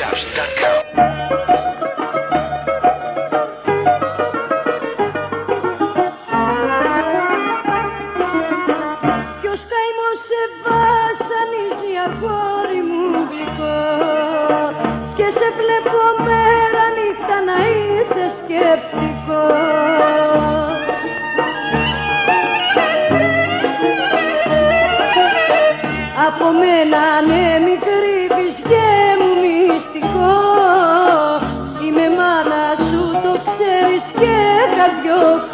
DJShops.com. Ποιος καημός σε βασανίζει αγόρι μου γλυκό και σε βλέπω μέρα νύχτα να είσαι σκεπτικό. Από μένα ναι μη κρύβεις και μου μυστικό. Είμαι μάνα σου το ξέρεις και καρδιό.